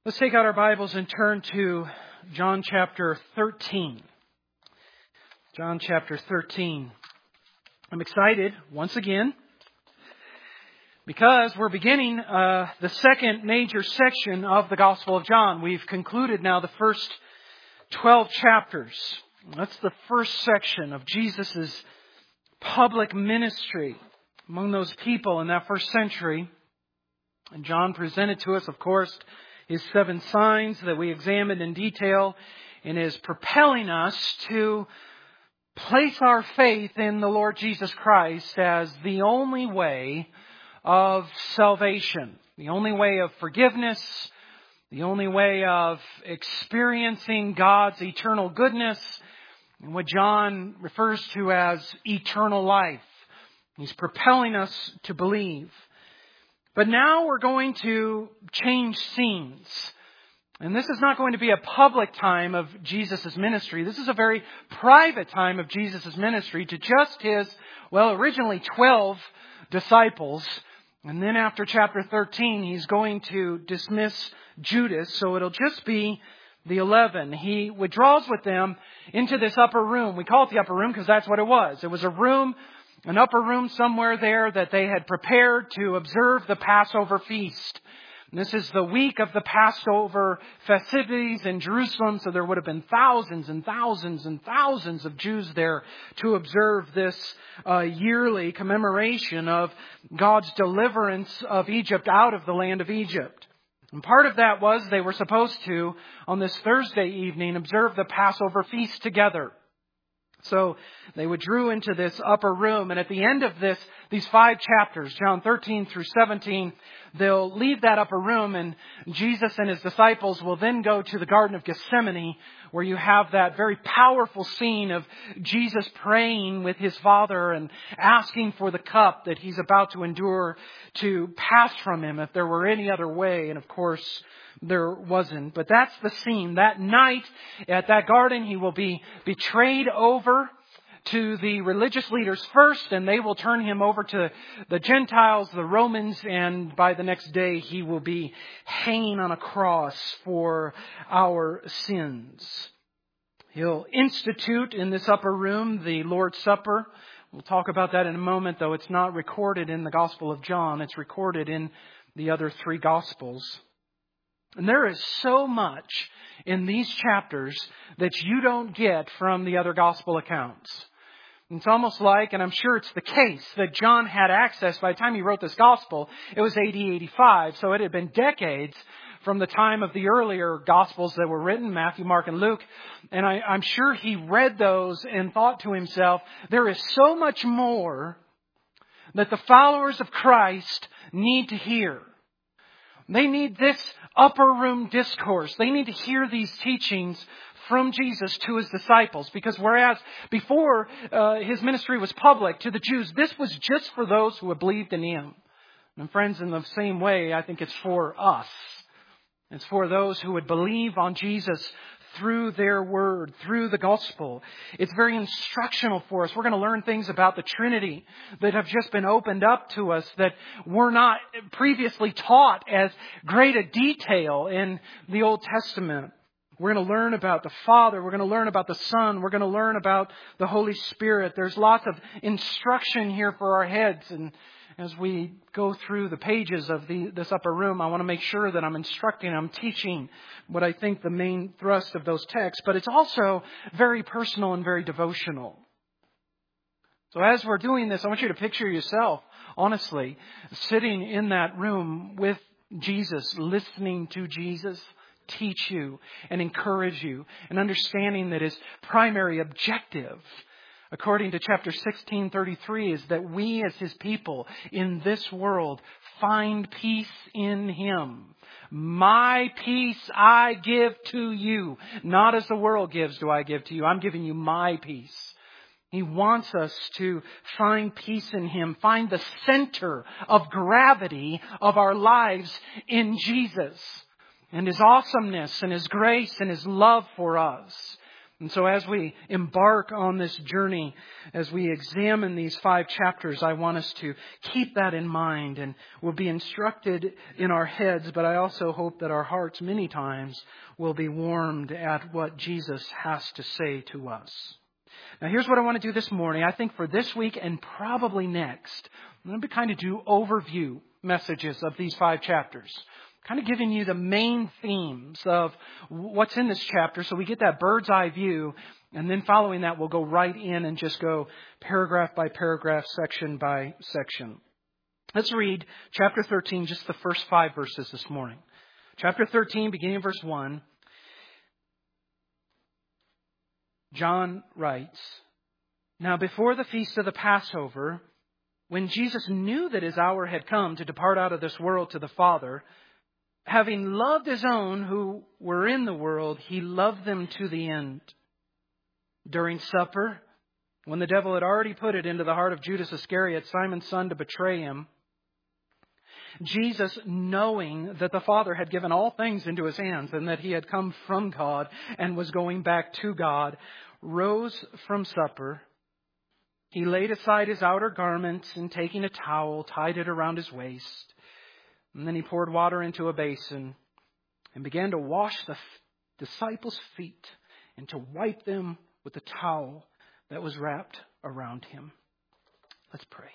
Let's take out our Bibles and turn to John chapter 13. John chapter 13. I'm excited once again because we're beginning the second major section of the Gospel of John. We've concluded now the first 12 chapters. That's the first section of Jesus' public ministry among those people in that first century. And John presented to us, of course, his 7 signs that we examined in detail, and is propelling us to place our faith in the Lord Jesus Christ as the only way of salvation, the only way of forgiveness, the only way of experiencing God's eternal goodness, and what John refers to as eternal life. He's propelling us to believe. But now we're going to change scenes. And this is not going to be a public time of Jesus' ministry. This is a very private time of Jesus' ministry to just his, originally 12 disciples. And then after chapter 13, he's going to dismiss Judas. So it'll just be the 11. He withdraws with them into this upper room. We call it the upper room because that's what it was. It was an upper room somewhere there that they had prepared to observe the Passover feast. And this is the week of the Passover festivities in Jerusalem, so there would have been thousands and thousands and thousands of Jews there to observe this yearly commemoration of God's deliverance of Egypt out of the land of Egypt. And part of that was they were supposed to, on this Thursday evening, observe the Passover feast together. So they withdrew into this upper room, and at the end of these 5 chapters, John 13 through 17, they'll leave that upper room, and Jesus and his disciples will then go to the Garden of Gethsemane, where you have that very powerful scene of Jesus praying with his Father and asking for the cup that he's about to endure to pass from him if there were any other way. And of course, there wasn't. But that's the scene. That night at that garden, he will be betrayed over to the religious leaders first, and they will turn him over to the Gentiles, the Romans, and by the next day he will be hanging on a cross for our sins. He'll institute in this upper room the Lord's Supper. We'll talk about that in a moment, though it's not recorded in the Gospel of John. It's recorded in the other 3 Gospels. And there is so much in these chapters that you don't get from the other gospel accounts. It's almost like, and I'm sure it's the case, that John had access by the time he wrote this gospel. It was AD 85, so it had been decades from the time of the earlier gospels that were written, Matthew, Mark, and Luke. And I'm sure he read those and thought to himself, there is so much more that the followers of Christ need to hear. They need this upper room discourse. They need to hear these teachings from Jesus to his disciples. Because whereas before his ministry was public to the Jews, this was just for those who had believed in him. And friends, in the same way, I think it's for us. It's for those who would believe on Jesus through their word, through the gospel. It's very instructional for us. We're going to learn things about the Trinity that have just been opened up to us that were not previously taught as great a detail in the Old Testament. We're going to learn about the Father. We're going to learn about the Son. We're going to learn about the Holy Spirit. There's lots of instruction here for our heads. And as we go through the pages of this upper room, I want to make sure that I'm instructing, I'm teaching what I think the main thrust of those texts. But it's also very personal and very devotional. So as we're doing this, I want you to picture yourself, honestly, sitting in that room with Jesus, listening to Jesus teach you and encourage you, and understanding that his primary objective, according to chapter 16:33, is that we as his people in this world find peace in him. My peace I give to you. Not as the world gives do I give to you. I'm giving you my peace. He wants us to find peace in him, find the center of gravity of our lives in Jesus and his awesomeness and his grace and his love for us. And so as we embark on this journey, as we examine these 5 chapters, I want us to keep that in mind, and we'll be instructed in our heads, but I also hope that our hearts many times will be warmed at what Jesus has to say to us. Now here's what I want to do this morning. I think for this week and probably next, I'm going to kind of do overview messages of these 5 chapters. Kind of giving you the main themes of what's in this chapter so we get that bird's eye view. And then following that, we'll go right in and just go paragraph by paragraph, section by section. Let's read chapter 13, just the first 5 verses this morning. Chapter 13, beginning of verse 1. John writes, "Now before the feast of the Passover, when Jesus knew that his hour had come to depart out of this world to the Father, having loved his own who were in the world, he loved them to the end. During supper, when the devil had already put it into the heart of Judas Iscariot, Simon's son, to betray him, Jesus, knowing that the Father had given all things into his hands and that he had come from God and was going back to God, rose from supper. He laid aside his outer garment and taking a towel, tied it around his waist. And then he poured water into a basin and began to wash the disciples' feet and to wipe them with the towel that was wrapped around him." Let's pray.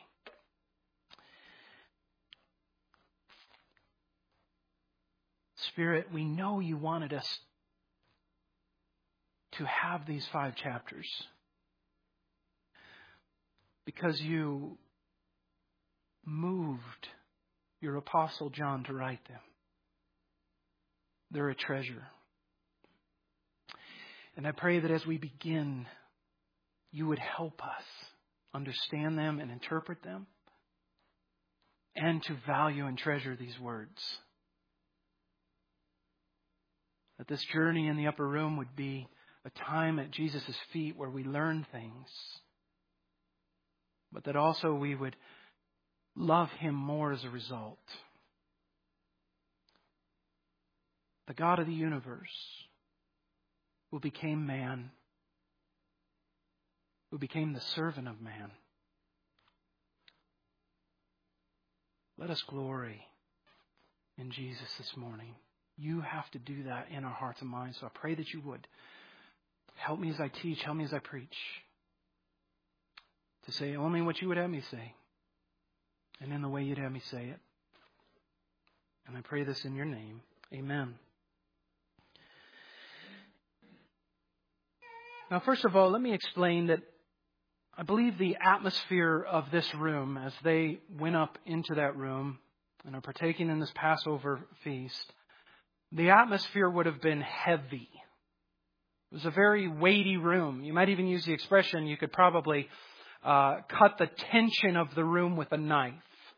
Spirit, we know you wanted us to have these 5 chapters because you moved your Apostle John to write them. They're a treasure. And I pray that as we begin, you would help us understand them and interpret them, and to value and treasure these words. That this journey in the upper room would be a time at Jesus' feet where we learn things, but that also we would love him more as a result. The God of the universe, who became man, who became the servant of man. Let us glory in Jesus this morning. You have to do that in our hearts and minds, so I pray that you would. Help me as I teach, help me as I preach, to say only what you would have me say, and in the way you'd have me say it. And I pray this in your name. Amen. Now, first of all, let me explain that I believe the atmosphere of this room, as they went up into that room and are partaking in this Passover feast, the atmosphere would have been heavy. It was a very weighty room. You might even use the expression, you could probably cut the tension of the room with a knife.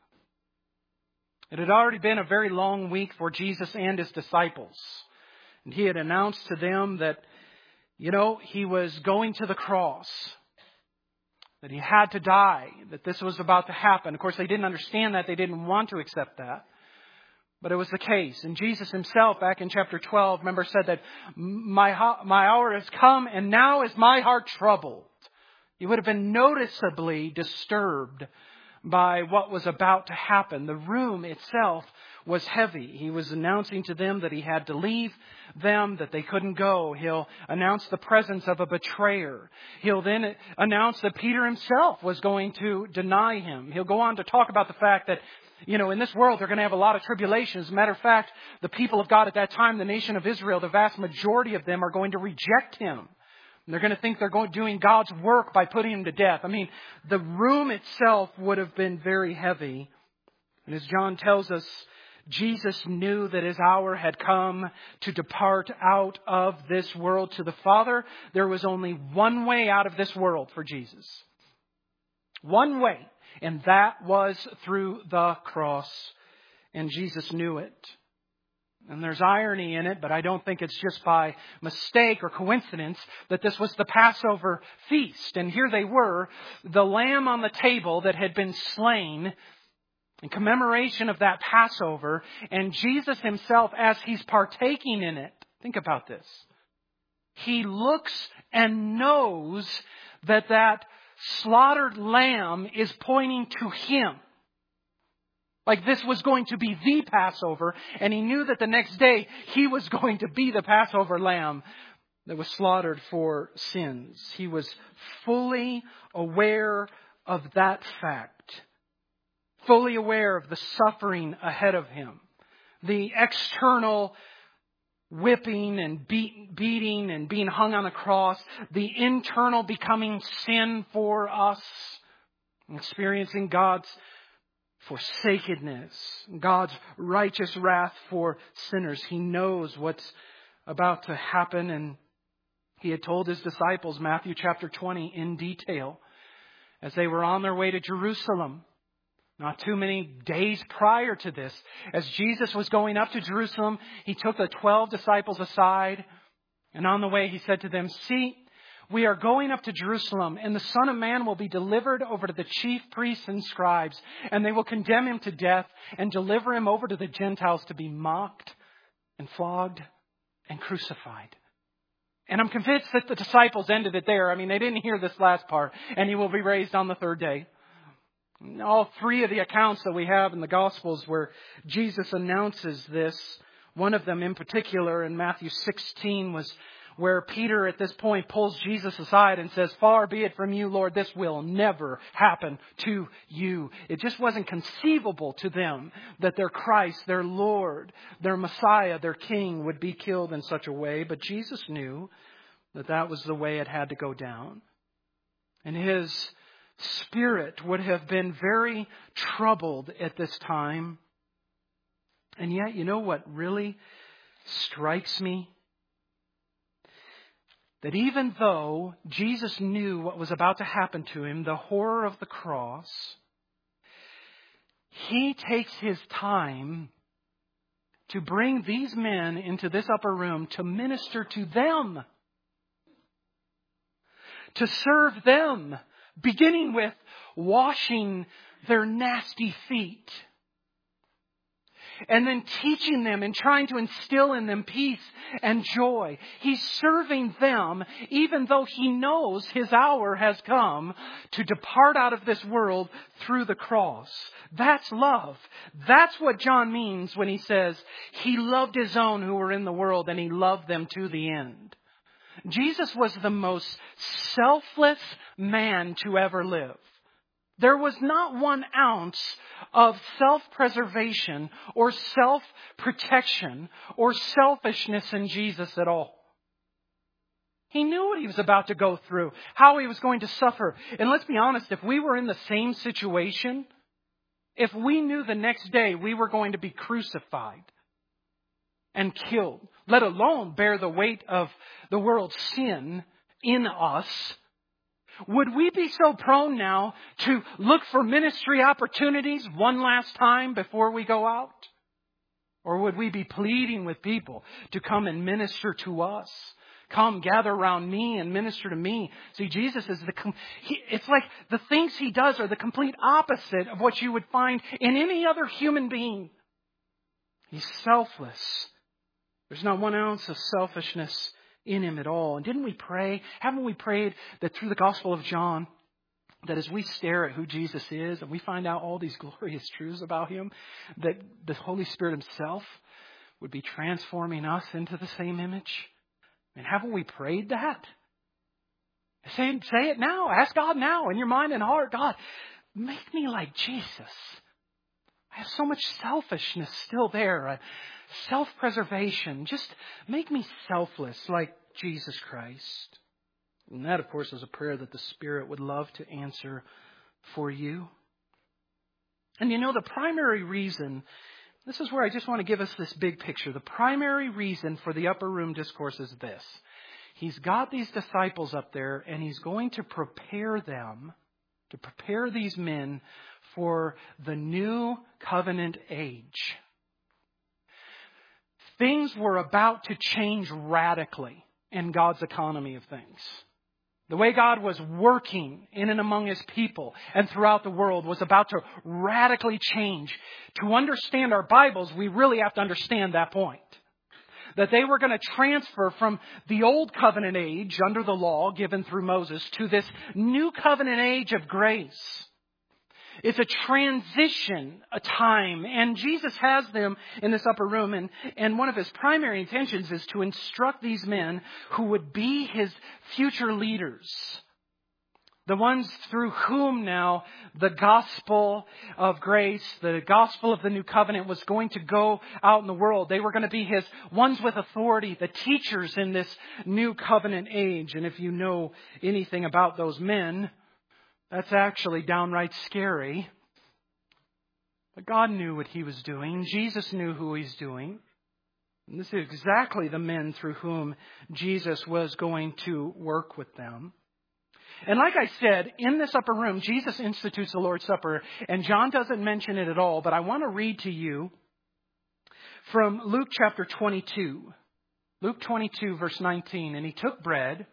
It had already been a very long week for Jesus and his disciples. And he had announced to them that, he was going to the cross, that he had to die, that this was about to happen. Of course, they didn't understand that. They didn't want to accept that. But it was the case. And Jesus himself, back in chapter 12, remember, said that my hour has come and now is my heart troubled. He would have been noticeably disturbed by what was about to happen. The room itself was heavy. He was announcing to them that he had to leave them, that they couldn't go. He'll announce the presence of a betrayer. He'll then announce that Peter himself was going to deny him. He'll go on to talk about the fact that, in this world they're going to have a lot of tribulation. As a matter of fact, the people of God at that time, the nation of Israel, the vast majority of them are going to reject him. And they're going to think they're doing God's work by putting him to death. The room itself would have been very heavy. And as John tells us, Jesus knew that his hour had come to depart out of this world to the Father. There was only one way out of this world for Jesus. One way. And that was through the cross. And Jesus knew it. And there's irony in it, but I don't think it's just by mistake or coincidence that this was the Passover feast. And here they were, the lamb on the table that had been slain in commemoration of that Passover. And Jesus himself, as he's partaking in it, think about this. He looks and knows that that slaughtered lamb is pointing to Him. Like this was going to be the Passover, and He knew that the next day He was going to be the Passover lamb that was slaughtered for sins. He was fully aware of that fact. Fully aware of the suffering ahead of Him. The external whipping and beating and being hung on a cross. The internal becoming sin for us. Experiencing God's forsakenness. God's righteous wrath for sinners. He knows what's about to happen, and He had told His disciples, Matthew chapter 20, in detail, as they were on their way to Jerusalem. Not too many days prior to this, as Jesus was going up to Jerusalem, He took the 12 disciples aside, and on the way He said to them, "See, we are going up to Jerusalem, and the Son of Man will be delivered over to the chief priests and scribes, and they will condemn Him to death and deliver Him over to the Gentiles to be mocked and flogged and crucified." And I'm convinced that the disciples ended it there. I mean, they didn't hear this last part, and He will be raised on the third day. All three of the accounts that we have in the Gospels where Jesus announces this, one of them in particular in Matthew 16 was where Peter at this point pulls Jesus aside and says, "Far be it from you, Lord, this will never happen to you." It just wasn't conceivable to them that their Christ, their Lord, their Messiah, their King would be killed in such a way. But Jesus knew that that was the way it had to go down. And His spirit would have been very troubled at this time. And yet, you know what really strikes me? That even though Jesus knew what was about to happen to Him, the horror of the cross, He takes His time to bring these men into this upper room to minister to them, to serve them, beginning with washing their nasty feet. And then teaching them and trying to instill in them peace and joy. He's serving them even though He knows His hour has come to depart out of this world through the cross. That's love. That's what John means when he says He loved His own who were in the world and He loved them to the end. Jesus was the most selfless man to ever live. There was not 1 ounce of self-preservation or self-protection or selfishness in Jesus at all. He knew what He was about to go through, how He was going to suffer. And let's be honest, if we were in the same situation, if we knew the next day we were going to be crucified and killed, let alone bear the weight of the world's sin in us, would we be so prone now to look for ministry opportunities one last time before we go out? Or would we be pleading with people to come and minister to us? Come, gather around me and minister to me. See, Jesus is it's like the things He does are the complete opposite of what you would find in any other human being. He's selfless. There's not 1 ounce of selfishness in Him at all. And didn't we pray? Haven't we prayed that through the Gospel of John, that as we stare at who Jesus is and we find out all these glorious truths about Him, that the Holy Spirit Himself would be transforming us into the same image? And haven't we prayed that? Say it now. Ask God now in your mind and heart. God, make me like Jesus. I have so much selfishness still there. Self-preservation. Just make me selfless like Jesus Christ. And that, of course, is a prayer that the Spirit would love to answer for you. And you know, the primary reason, this is where I just want to give us this big picture. The primary reason for the upper room discourse is this. He's got these disciples up there and He's going to prepare them, to prepare these men for the new covenant age. Things were about to change radically in God's economy of things. The way God was working in and among His people and throughout the world was about to radically change. To understand our Bibles, we really have to understand that point. That they were going to transfer from the old covenant age under the law given through Moses to this new covenant age of grace. It's a transition, a time. And Jesus has them in this upper room. And one of his primary intentions is to instruct these men who would be his future leaders. The ones through whom now the gospel of grace, the gospel of the new covenant was going to go out in the world. They were going to be his ones with authority, the teachers in this new covenant age. And if you know anything about those men, that's actually downright scary. But God knew what he was doing. Jesus knew who he's doing. And this is exactly the men through whom Jesus was going to work with them. And like I said, in this upper room, Jesus institutes the Lord's Supper, and John doesn't mention it at all, but I want to read to you from Luke chapter 22. Luke 22, verse 19. And he took bread,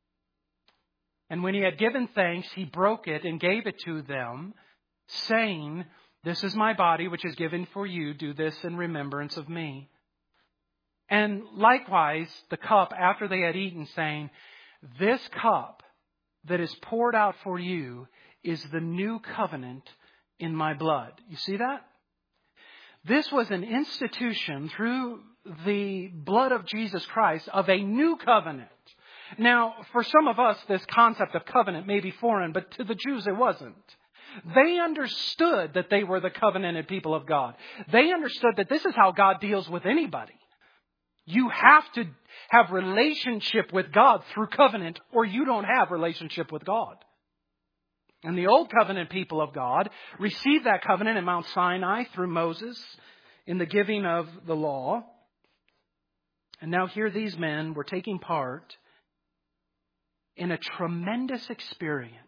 and when he had given thanks, he broke it and gave it to them, saying, "This is my body, which is given for you. Do this in remembrance of me." And likewise, the cup after they had eaten, saying, "This cup that is poured out for you is the new covenant in my blood." You see that? This was an institution through the blood of Jesus Christ of a new covenant. Now, for some of us, this concept of covenant may be foreign, but to the Jews it wasn't. They understood that they were the covenanted people of God. They understood that this is how God deals with anybody. You have to have relationship with God through covenant, or you don't have relationship with God. And the old covenant people of God received that covenant in Mount Sinai through Moses in the giving of the law. And now here these men were taking part in a tremendous experience.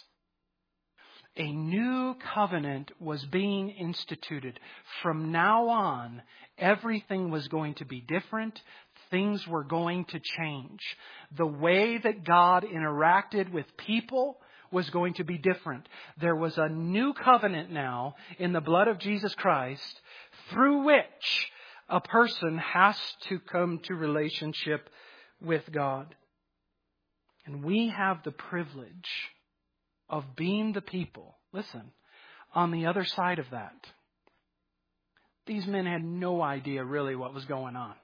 A new covenant was being instituted. From now on, everything was going to be different. Things were going to change. The way that God interacted with people was going to be different. There was a new covenant now in the blood of Jesus Christ through which a person has to come to relationship with God. And we have the privilege of being the people, listen, on the other side of that. These men had no idea really what was going on.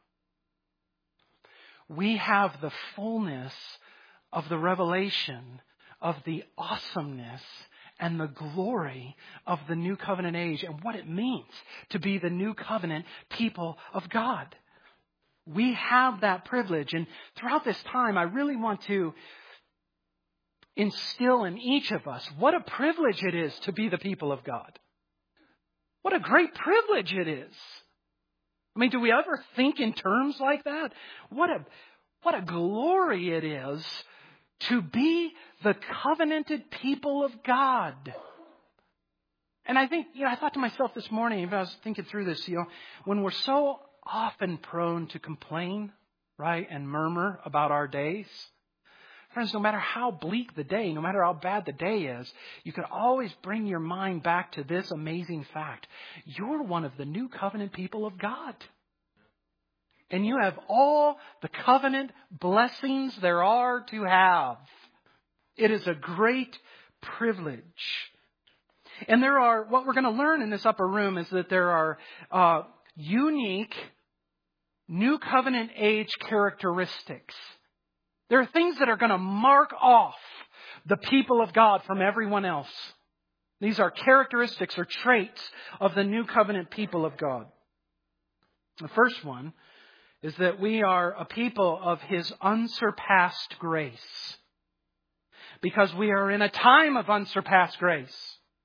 We have the fullness of the revelation of the awesomeness and the glory of the new covenant age and what it means to be the new covenant people of God. We have that privilege. And throughout this time, I really want to instill in each of us what a privilege it is to be the people of God. What a great privilege it is. I mean, do we ever think in terms like that? What a glory it is to be the covenanted people of God. And I think, I thought to myself this morning, as I was thinking through this, when we're so often prone to complain, right, and murmur about our days, friends, no matter how bleak the day, no matter how bad the day is, you can always bring your mind back to this amazing fact. You're one of the new covenant people of God. And you have all the covenant blessings there are to have. It is a great privilege. And what we're going to learn in this upper room is that there are unique new covenant age characteristics. There are things that are going to mark off the people of God from everyone else. These are characteristics or traits of the new covenant people of God. The first one is that we are a people of His unsurpassed grace. Because we are in a time of unsurpassed grace.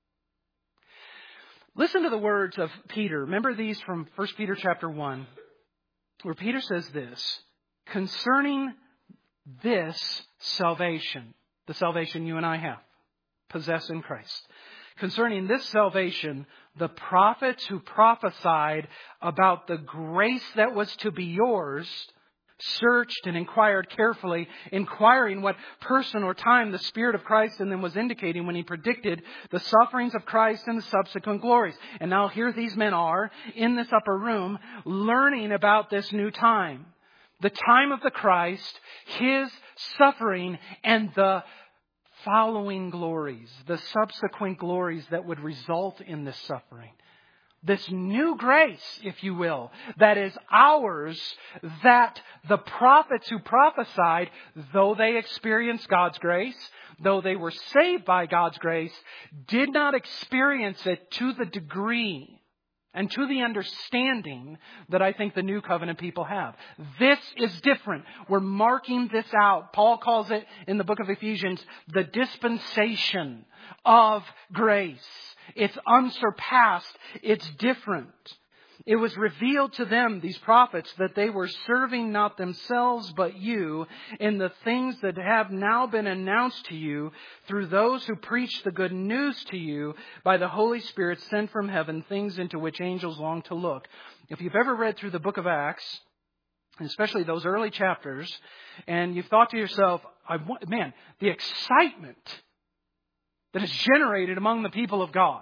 Listen to the words of Peter. Remember these from 1 Peter chapter 1, where Peter says this, concerning this salvation, the salvation you and I have, possess in Christ. Concerning this salvation, the prophets who prophesied about the grace that was to be yours searched and inquired carefully, inquiring what person or time the Spirit of Christ in them was indicating when He predicted the sufferings of Christ and the subsequent glories. And now here these men are in this upper room learning about this new time. the time of the Christ, His suffering, and the following glories, the subsequent glories that would result in this suffering. This new grace, if you will, that is ours, that the prophets who prophesied, though they experienced God's grace, though they were saved by God's grace, did not experience it to the degree and to the understanding that I think the New Covenant people have. This is different. We're marking this out. Paul calls it in the book of Ephesians the dispensation of grace. It's unsurpassed. It's different. It was revealed to them, these prophets, that they were serving not themselves but you in the things that have now been announced to you through those who preach the good news to you by the Holy Spirit sent from heaven, things into which angels long to look. If you've ever read through the book of Acts, especially those early chapters, and you've thought to yourself, the excitement that is generated among the people of God.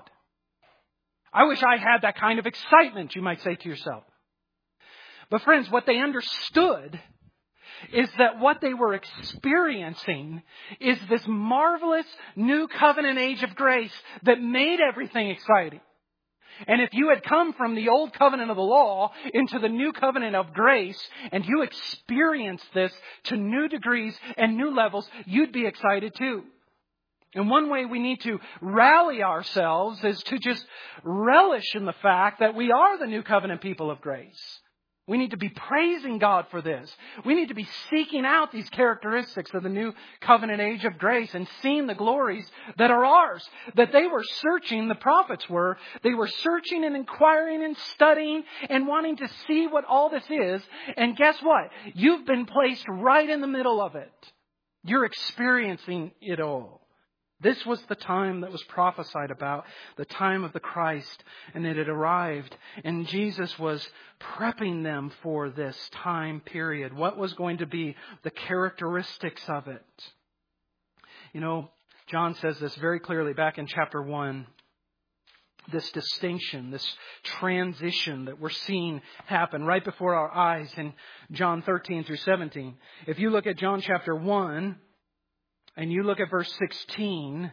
I wish I had that kind of excitement, you might say to yourself. But friends, what they understood is that what they were experiencing is this marvelous new covenant age of grace that made everything exciting. And if you had come from the old covenant of the law into the new covenant of grace, and you experienced this to new degrees and new levels, you'd be excited too. And one way we need to rally ourselves is to just relish in the fact that we are the new covenant people of grace. We need to be praising God for this. We need to be seeking out these characteristics of the new covenant age of grace and seeing the glories that are ours. That they were searching, the prophets were, they were searching and inquiring and studying and wanting to see what all this is. And guess what? You've been placed right in the middle of it. You're experiencing it all. This was the time that was prophesied about, the time of the Christ, and it had arrived. And Jesus was prepping them for this time period. What was going to be the characteristics of it? You know, John says this very clearly back in chapter 1. This distinction, this transition that we're seeing happen right before our eyes in John 13 through 17. If you look at John chapter 1, and you look at verse 16,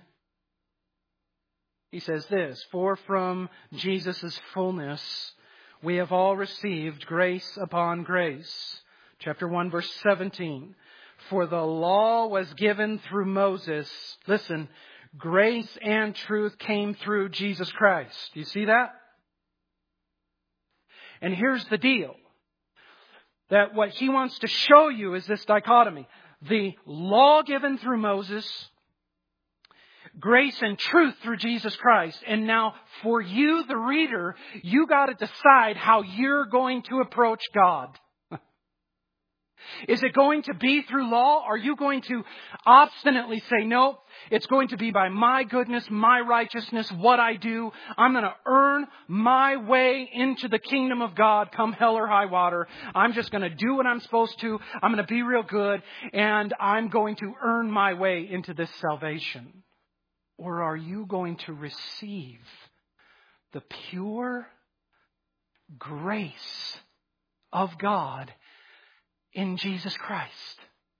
he says this, "For from Jesus' fullness we have all received grace upon grace." Chapter 1, verse 17, "For the law was given through Moses." Listen, grace and truth came through Jesus Christ. Do you see that? And here's the deal. That what he wants to show you is this dichotomy. The law given through Moses, grace and truth through Jesus Christ. And now for you, the reader, you got to decide how you're going to approach God. Is it going to be through law? Are you going to obstinately say, no, it's going to be by my goodness, my righteousness, what I do. I'm going to earn my way into the kingdom of God, come hell or high water. I'm just going to do what I'm supposed to. I'm going to be real good, and I'm going to earn my way into this salvation. Or are you going to receive the pure grace of God in Jesus Christ?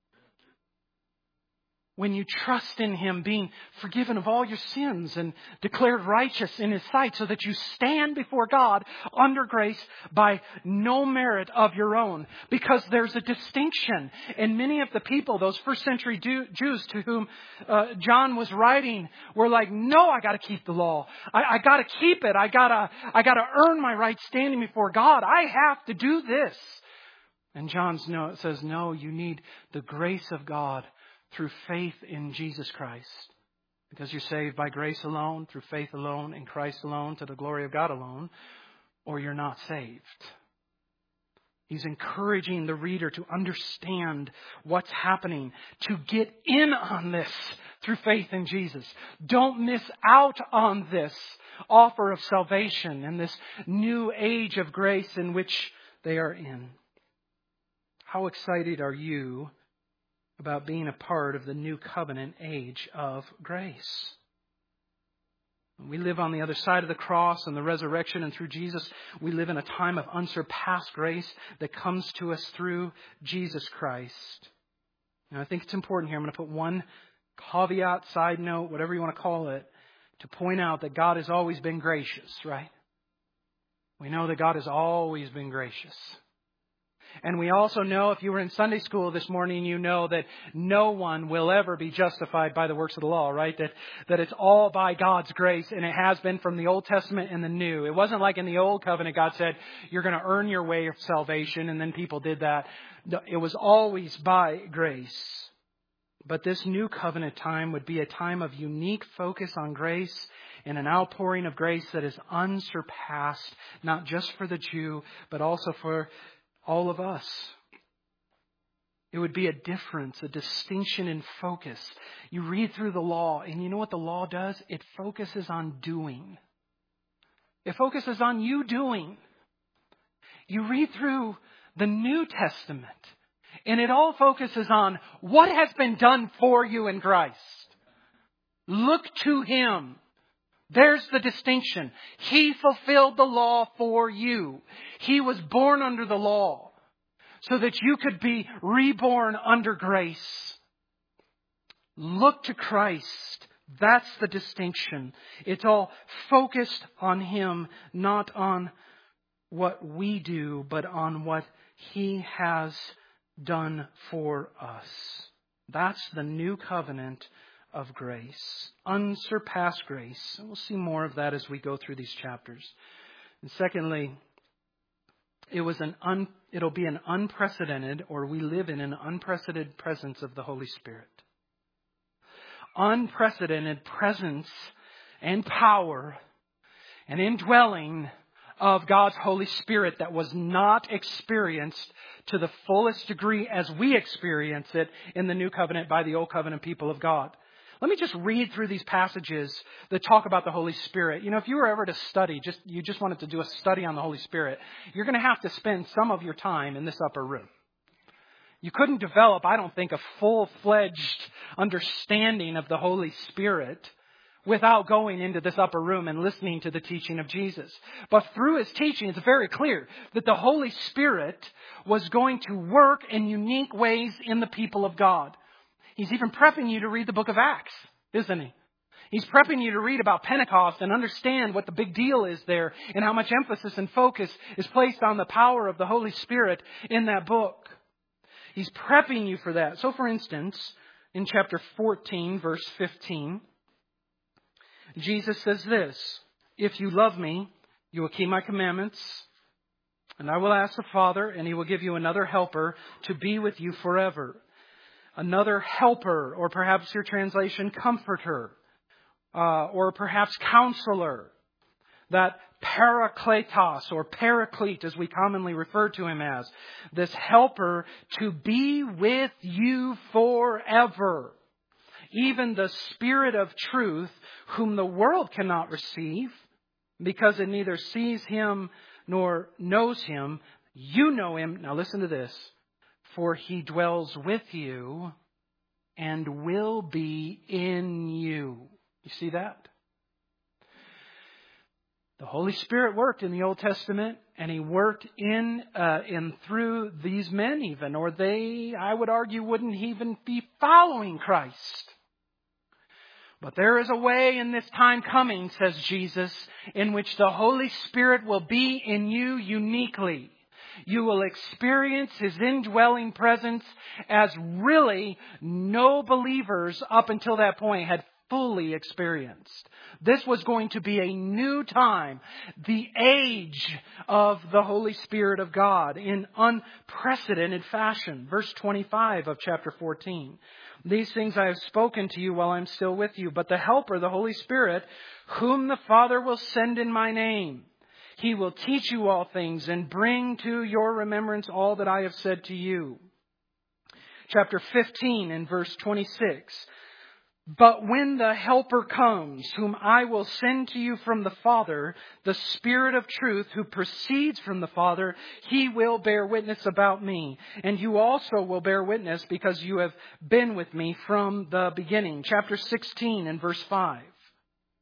When you trust in Him being forgiven of all your sins and declared righteous in His sight, so that you stand before God under grace by no merit of your own. Because there's a distinction. And many of the people, those first century Jews to whom John was writing, were like, no, I got to keep the law. I got to keep it. I got to earn my right standing before God. I have to do this. And John says, no, you need the grace of God through faith in Jesus Christ. Because you're saved by grace alone, through faith alone, in Christ alone, to the glory of God alone, or you're not saved. He's encouraging the reader to understand what's happening, to get in on this through faith in Jesus. Don't miss out on this offer of salvation and this new age of grace in which they are in. How excited are you about being a part of the new covenant age of grace? We live on the other side of the cross and the resurrection, and through Jesus, we live in a time of unsurpassed grace that comes to us through Jesus Christ. And I think it's important here. I'm going to put one caveat, side note, whatever you want to call it, to point out that God has always been gracious, right? We know that God has always been gracious. And we also know, if you were in Sunday school this morning, you know that no one will ever be justified by the works of the law, right? That it's all by God's grace, and it has been from the Old Testament and the New. It wasn't like in the Old Covenant, God said, you're going to earn your way of salvation, and then people did that. It was always by grace. But this New Covenant time would be a time of unique focus on grace and an outpouring of grace that is unsurpassed, not just for the Jew, but also for all of us. It would be a difference, a distinction in focus. You read through the law, and you know what the law does? It focuses on doing. It focuses on you doing. You read through the New Testament, and it all focuses on what has been done for you in Christ. Look to Him. There's the distinction. He fulfilled the law for you. He was born under the law so that you could be reborn under grace. Look to Christ. That's the distinction. It's all focused on Him, not on what we do, but on what He has done for us. That's the new covenant of grace, unsurpassed grace. And we'll see more of that as we go through these chapters. And secondly, it'll be an unprecedented, or we live in an unprecedented presence of the Holy Spirit. Unprecedented presence and power and indwelling of God's Holy Spirit that was not experienced to the fullest degree as we experience it in the New Covenant by the Old Covenant people of God. Let me just read through these passages that talk about the Holy Spirit. You know, if you were ever to study, you just wanted to do a study on the Holy Spirit, you're going to have to spend some of your time in this upper room. You couldn't develop, I don't think, a full-fledged understanding of the Holy Spirit without going into this upper room and listening to the teaching of Jesus. But through His teaching, it's very clear that the Holy Spirit was going to work in unique ways in the people of God. He's even prepping you to read the book of Acts, isn't He? He's prepping you to read about Pentecost and understand what the big deal is there and how much emphasis and focus is placed on the power of the Holy Spirit in that book. He's prepping you for that. So, for instance, in chapter 14, verse 15, Jesus says this, "If you love me, you will keep my commandments, and I will ask the Father, and He will give you another helper to be with you forever." Another helper, or perhaps your translation, comforter, or perhaps counselor. That parakletos, or paraclete, as we commonly refer to Him as. This helper to be with you forever. Even the Spirit of truth, whom the world cannot receive, because it neither sees Him nor knows Him. You know Him. Now listen to this. For He dwells with you and will be in you. You see that? The Holy Spirit worked in the Old Testament, and He worked in through these men even, or they, I would argue, wouldn't even be following Christ. But there is a way in this time coming, says Jesus, in which the Holy Spirit will be in you uniquely. You will experience His indwelling presence as really no believers up until that point had fully experienced. This was going to be a new time, the age of the Holy Spirit of God in unprecedented fashion. Verse 25 of chapter 14. "These things I have spoken to you while I'm still with you, but the Helper, the Holy Spirit, whom the Father will send in my name, He will teach you all things and bring to your remembrance all that I have said to you." Chapter 15 and verse 26. "But when the Helper comes, whom I will send to you from the Father, the Spirit of truth who proceeds from the Father, He will bear witness about me. And you also will bear witness because you have been with me from the beginning." Chapter 16 and verse 5.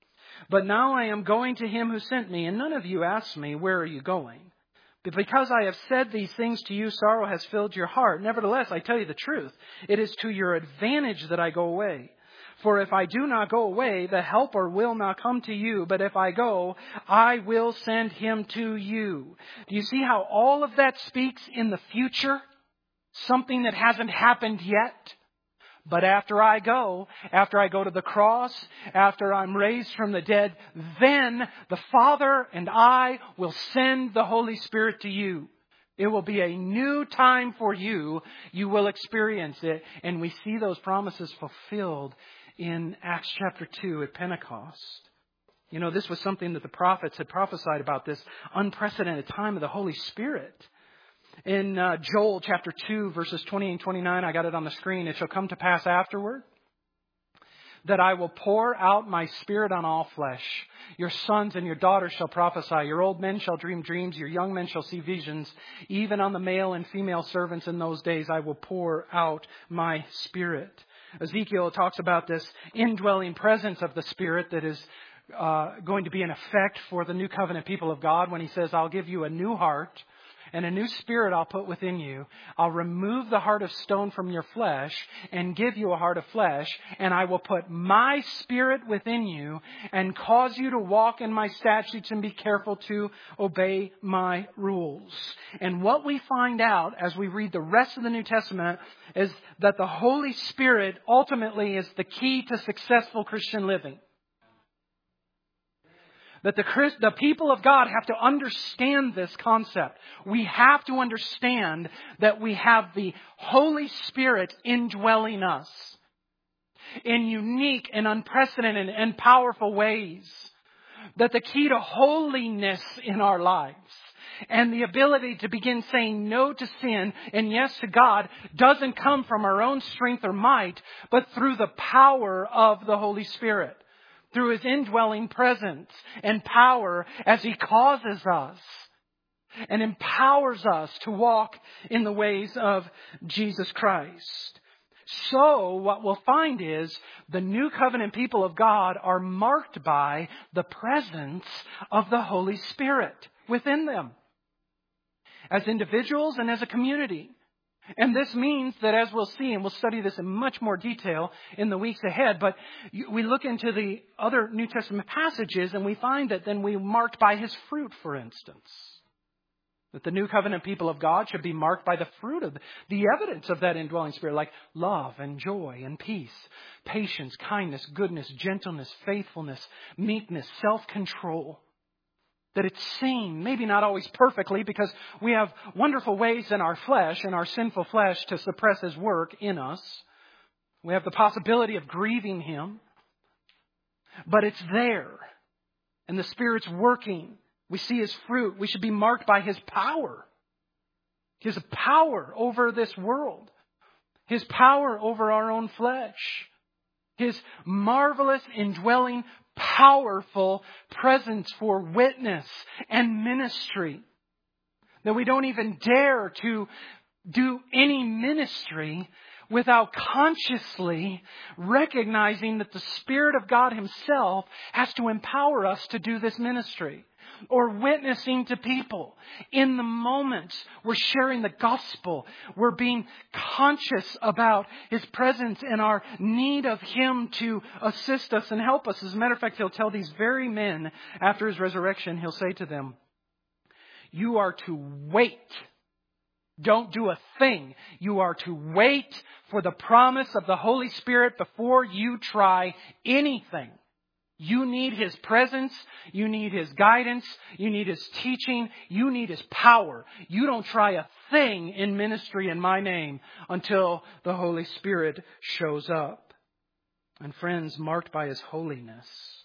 But now I am going to him who sent me, and none of you asked me, where are you going? But because I have said these things to you, sorrow has filled your heart. Nevertheless, I tell you the truth. It is to your advantage that I go away. For if I do not go away, the Helper will not come to you. But if I go, I will send him to you. Do you see how all of that speaks in the future? Something that hasn't happened yet. But after I go to the cross, after I'm raised from the dead, then the Father and I will send the Holy Spirit to you. It will be a new time for you. You will experience it. And we see those promises fulfilled in Acts chapter 2 at Pentecost. You know, this was something that the prophets had prophesied about, this unprecedented time of the Holy Spirit. In Joel chapter 2, verses 20 and 29, I got it on the screen. It shall come to pass afterward that I will pour out my Spirit on all flesh. Your sons and your daughters shall prophesy. Your old men shall dream dreams. Your young men shall see visions. Even on the male and female servants in those days, I will pour out my Spirit. Ezekiel talks about this indwelling presence of the Spirit that is going to be in effect for the new covenant people of God when he says, I'll give you a new heart. And a new spirit I'll put within you. I'll remove the heart of stone from your flesh and give you a heart of flesh. And I will put my Spirit within you and cause you to walk in my statutes and be careful to obey my rules. And what we find out as we read the rest of the New Testament is that the Holy Spirit ultimately is the key to successful Christian living. That the people of God have to understand this concept. We have to understand that we have the Holy Spirit indwelling us in unique and unprecedented and powerful ways. That the key to holiness in our lives and the ability to begin saying no to sin and yes to God doesn't come from our own strength or might, but through the power of the Holy Spirit. Through His indwelling presence and power as He causes us and empowers us to walk in the ways of Jesus Christ. So what we'll find is the new covenant people of God are marked by the presence of the Holy Spirit within them. As individuals and as a community. And this means that, as we'll see, and we'll study this in much more detail in the weeks ahead, but we look into the other New Testament passages and we find that then we're marked by His fruit, for instance. That the new covenant people of God should be marked by the fruit of the evidence of that indwelling Spirit, like love and joy and peace, patience, kindness, goodness, gentleness, faithfulness, meekness, self-control. That it's seen, maybe not always perfectly, because we have wonderful ways in our flesh, in our sinful flesh, to suppress His work in us. We have the possibility of grieving Him. But it's there. And the Spirit's working. We see His fruit. We should be marked by His power. His power over this world. His power over our own flesh. His marvelous indwelling powerful presence for witness and ministry. That we don't even dare to do any ministry without consciously recognizing that the Spirit of God Himself has to empower us to do this ministry. Or witnessing to people. In the moments we're sharing the gospel. We're being conscious about His presence and our need of Him to assist us and help us. As a matter of fact, He'll tell these very men after His resurrection, He'll say to them, you are to wait. Don't do a thing. You are to wait for the promise of the Holy Spirit before you try anything. You need His presence. You need His guidance. You need His teaching. You need His power. You don't try a thing in ministry in my name until the Holy Spirit shows up. And friends, marked by His holiness,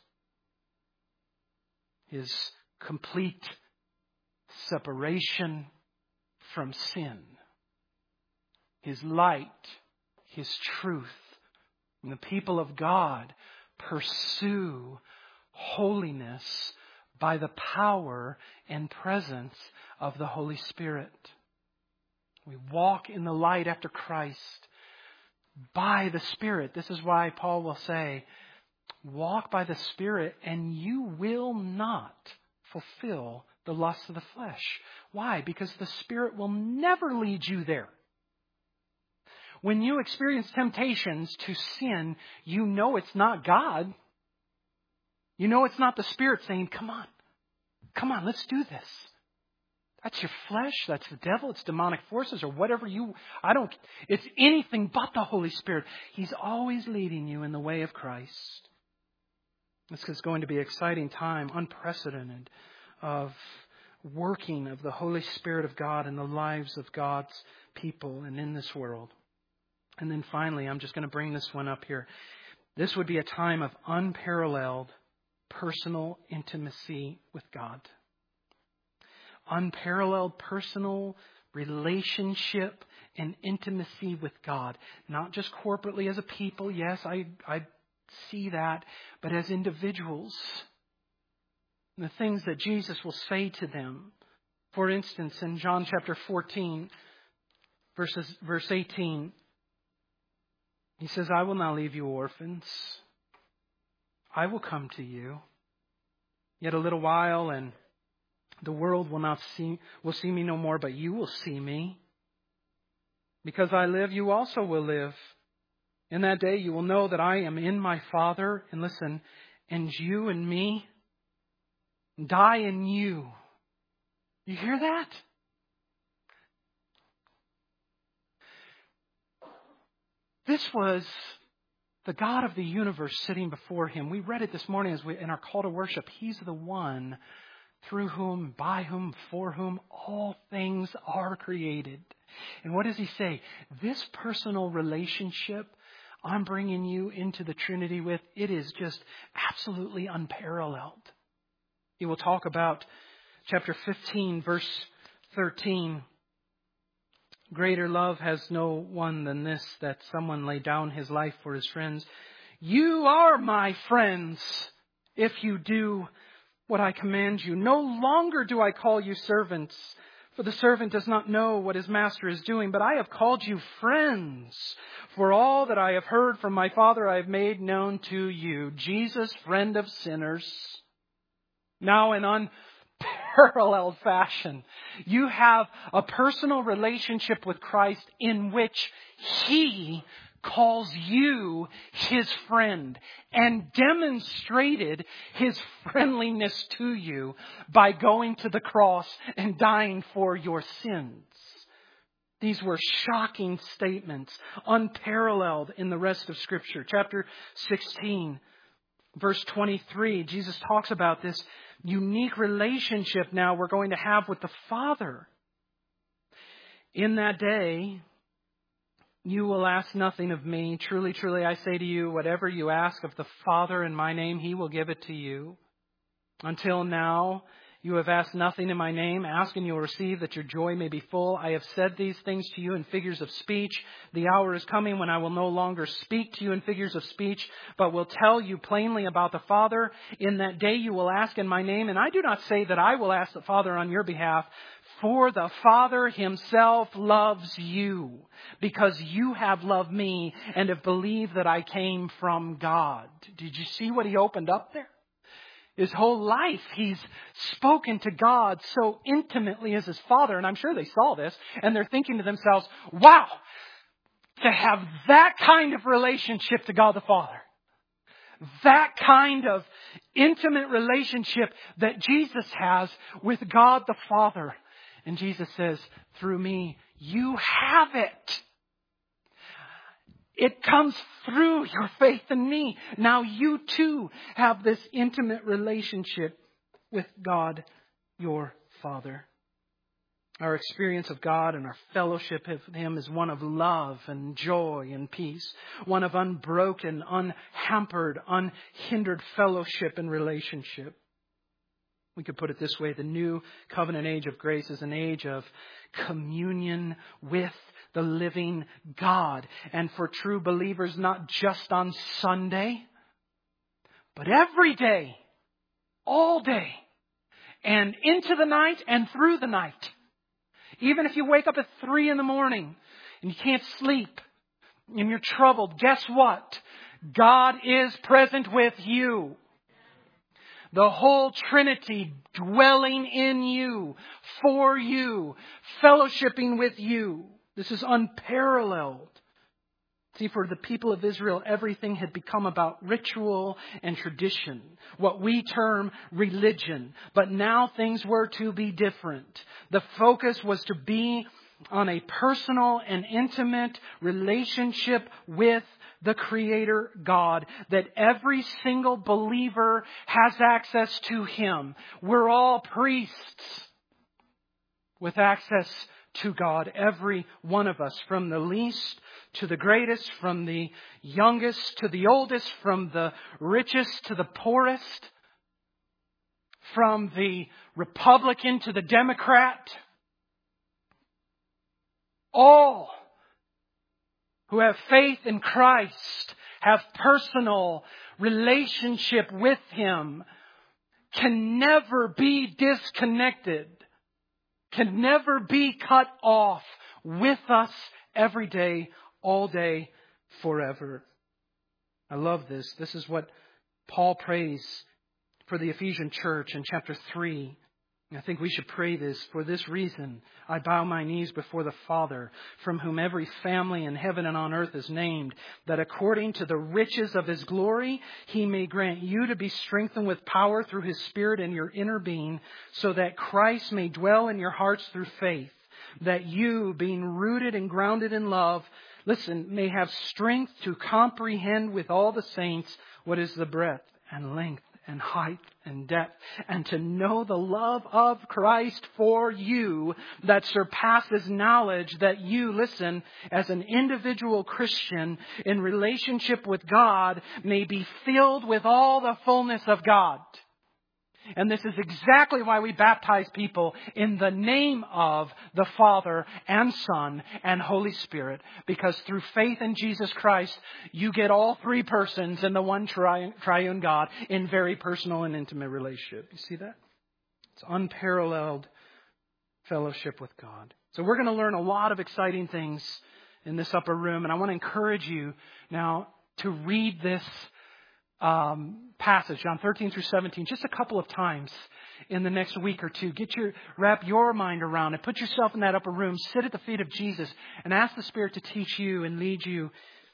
His complete separation from sin, His light, His truth, and the people of God pursue holiness by the power and presence of the Holy Spirit. We walk in the light after Christ by the Spirit. This is why Paul will say, walk by the Spirit, and you will not fulfill the lusts of the flesh. Why? Because the Spirit will never lead you there. When you experience temptations to sin, you know it's not God. You know it's not the Spirit saying, come on, let's do this. That's your flesh, that's the devil, it's demonic forces or whatever it's anything but the Holy Spirit. He's always leading you in the way of Christ. This is going to be an exciting time, unprecedented, of working of the Holy Spirit of God in the lives of God's people and in this world. And then finally, I'm just going to bring this one up here. This would be a time of unparalleled personal intimacy with God. Unparalleled personal relationship and intimacy with God. Not just corporately as a people. Yes, I see that. But as individuals. And the things that Jesus will say to them. For instance, in John chapter 14, verse 18. He says, I will not leave you orphans. I will come to you. Yet a little while and the world will see me no more, but you will see me. Because I live, you also will live. In that day you will know that I am in my Father. And listen, and you and me, die in you. You hear that? This was the God of the universe sitting before him. We read it this morning in our call to worship. He's the one through whom, by whom, for whom all things are created. And what does he say? This personal relationship I'm bringing you into the Trinity with, it is just absolutely unparalleled. He will talk about chapter 15, verse 13. Greater love has no one than this, that someone lay down his life for his friends. You are my friends if you do what I command you. No longer do I call you servants, for the servant does not know what his master is doing, but I have called you friends. For all that I have heard from my Father I have made known to you. Jesus, friend of sinners. Now in unparalleled fashion, you have a personal relationship with Christ in which He calls you His friend and demonstrated His friendliness to you by going to the cross and dying for your sins. These were shocking statements, unparalleled in the rest of Scripture. Chapter 16, verse 23, Jesus talks about this unique relationship now we're going to have with the Father. In that day, you will ask nothing of me. Truly, truly, I say to you, whatever you ask of the Father in my name, He will give it to you. Until now, you have asked nothing in my name. Ask and you will receive, that your joy may be full. I have said these things to you in figures of speech. The hour is coming when I will no longer speak to you in figures of speech, but will tell you plainly about the Father. In that day you will ask in my name. And I do not say that I will ask the Father on your behalf, for the Father Himself loves you, because you have loved me and have believed that I came from God. Did you see what He opened up there? His whole life, He's spoken to God so intimately as His Father. And I'm sure they saw this and they're thinking to themselves, wow, to have that kind of relationship to God the Father. That kind of intimate relationship that Jesus has with God the Father. And Jesus says, through me, you have it. It comes through your faith in me. Now you too have this intimate relationship with God, your Father. Our experience of God and our fellowship with Him is one of love and joy and peace. One of unbroken, unhampered, unhindered fellowship and relationship. We could put it this way, the new covenant age of grace is an age of communion with the living God. And for true believers, not just on Sunday, but every day, all day, and into the night and through the night. Even if you wake up at 3 a.m. and you can't sleep and you're troubled, guess what? God is present with you. The whole Trinity dwelling in you, for you, fellowshipping with you. This is unparalleled. See, for the people of Israel, everything had become about ritual and tradition, what we term religion. But now things were to be different. The focus was to be on a personal and intimate relationship with the Creator God, that every single believer has access to Him. We're all priests with access to God, every one of us, from the least to the greatest, from the youngest to the oldest, from the richest to the poorest, from the Republican to the Democrat. All who have faith in Christ, have personal relationship with Him, can never be disconnected, can never be cut off with us every day, all day, forever. I love this. This is what Paul prays for the Ephesian church in chapter 3. I think we should pray this. For this reason, I bow my knees before the Father, from whom every family in heaven and on earth is named, that according to the riches of His glory, He may grant you to be strengthened with power through His Spirit in your inner being, so that Christ may dwell in your hearts through faith, that you, being rooted and grounded in love, listen, may have strength to comprehend with all the saints what is the breadth and length and height and depth, and to know the love of Christ for you that surpasses knowledge, that you, listen, as an individual Christian in relationship with God, may be filled with all the fullness of God. And this is exactly why we baptize people in the name of the Father and Son and Holy Spirit. Because through faith in Jesus Christ, you get all three persons in the one triune God in very personal and intimate relationship. You see that? It's unparalleled fellowship with God. So we're going to learn a lot of exciting things in this upper room. And I want to encourage you now to read this passage, John 13 through 17, just a couple of times in the next week or two. Wrap your mind around it. Put yourself in that upper room. Sit at the feet of Jesus and ask the Spirit to teach you and lead you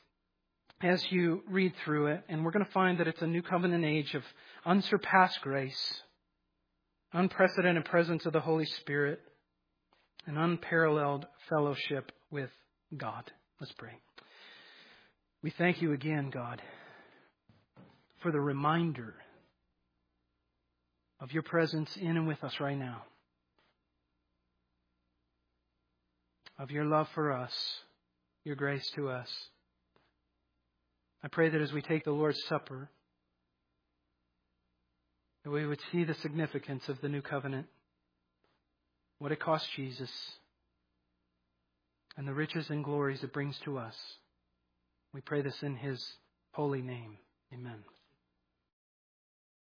as you read through it. And we're going to find that it's a new covenant age of unsurpassed grace, unprecedented presence of the Holy Spirit, and unparalleled fellowship with God. Let's pray. We thank you again, God, for the reminder of your presence in and with us right now, of your love for us, your grace to us. I pray that as we take the Lord's Supper, that we would see the significance of the new covenant, what it cost Jesus, and the riches and glories it brings to us. We pray this in His holy name.